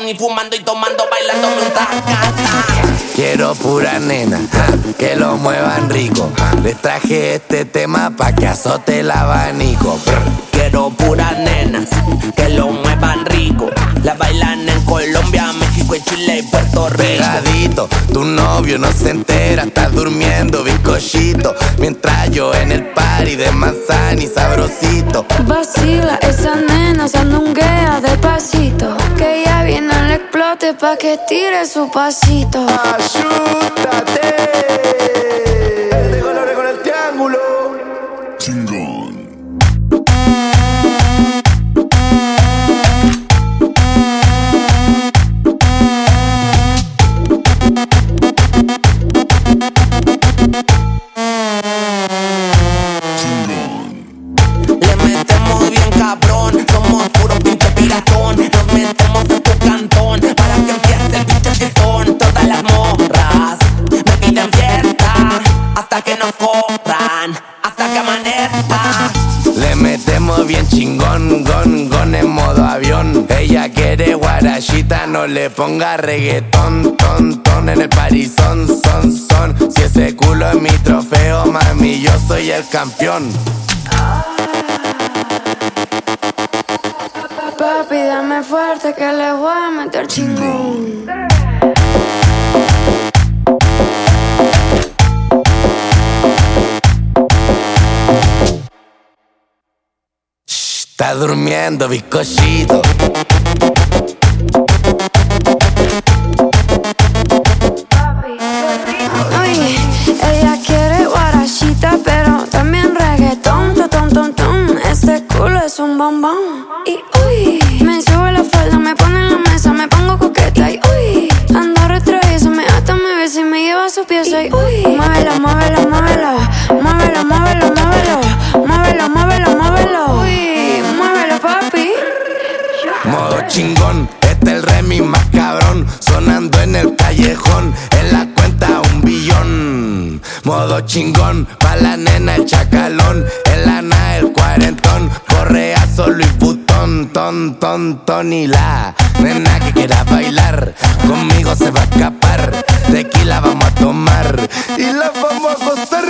y fumando y tomando, bailándome un tacata. Quiero pura nena, que lo muevan rico. Les traje este tema pa' que azote el abanico. Quiero pura nena, que lo muevan rico. La bailan en Colombia, México, y Chile y Puerto Rico. Pegadito, tu novio no se entera, estás durmiendo bizcochito. Mientras yo en el party de manzana y sabrosito. Vacila, esa nena sandunguea despacito. Que ya viene el explote pa' que tire su pasito. ¡Ayúdate! De colores con el triángulo. Chingón. Le metemos bien cabrón, somos puro pinche piratón. Nos metemos en tu cantón para que empiece el pinche fiestón. Todas las morras me piden fiesta hasta que nos corran, hasta que amanezca. Le metemos bien chingón, gon en modo avión. Ella quiere guarachita, no le ponga reggaetón, ton en el parizón, son. Si ese culo es mi trofeo, mami, yo soy el campeón. Papi, dame fuerte que le voy a meter chingón. Está durmiendo bizcochito. Oye, ella quiere guarachita, pero también reggaetón, ton. Este culo es un bombón. Y uy, me sube la falda, me pone en la mesa, me pongo coqueta. Y uy, ando retraída, me ata, me besa y me lleva a su pieza. Y uy, muévelo. Uy, muévelo, papi. Modo chingón, este el remix más cabrón. Sonando en el callejón, en la cuenta 1 billón. Modo chingón, pa' la nena el chacalón. En la nada el cuarentón, correazo Louis Vuitton, ton. Y la nena que quiera bailar, conmigo se va a escapar. Tequila vamos a tomar y la vamos a gozar.